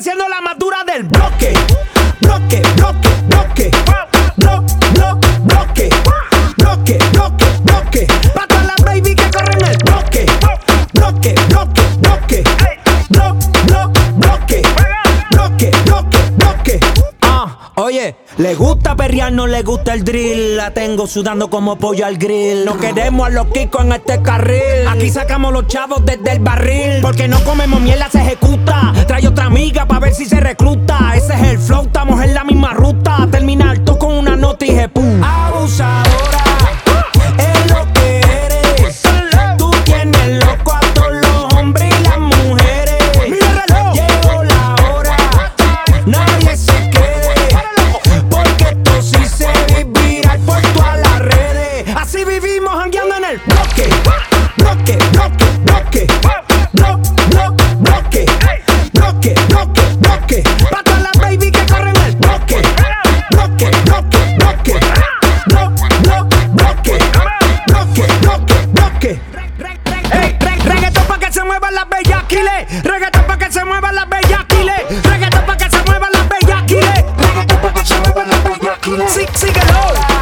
siendo la más dura del bloque. Bloque, bloque, bloque. Bloque, bloque, bloque, bloque. Pa' todas las baby que corren el bloque. Bloque, bloque, bloque. Bloque, bloque, bloque. Oye, le gusta perrear, no le gusta el drill. La tengo sudando como pollo al grill. No queremos a los kikos en este carril. Aquí sacamos los chavos desde el barril. Porque no comemos mierda, se ejecuta. Trae otra amiga pa' ver si se recluta. Ese es el flow, estamos en la misma ruta. Terminar todo con una nota y jepú. Abusadora, es lo que eres. Tú tienes loco a todos los hombres y las mujeres. Llegó la hora, nadie se porque esto sí se vivirá por todas las redes. Así vivimos jangueando en el bloque. Bloque, bloque, bloque. Bloque, bloque, bloque, bloque. Pa' todas las baby que corren el bloque. Bloque, bloque, bloque. Bloque, bloque, bloque. Hey, reggaetón pa' que se muevan las bellaquiles. Reggaetón pa' que se muevan las bellaquiles. Reggaetón pa' que se muevan las bellaquiles. Reggaetón pa' que se muevan las bellaquiles. Sí, síguelo.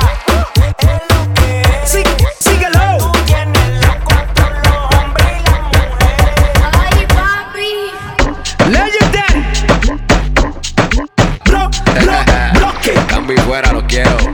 Sí, síguelo. Tú tienes loco a todos los hombres y las mujeres. Ay, papi. Legendary. Bloque. Cambio y fuera, lo quiero.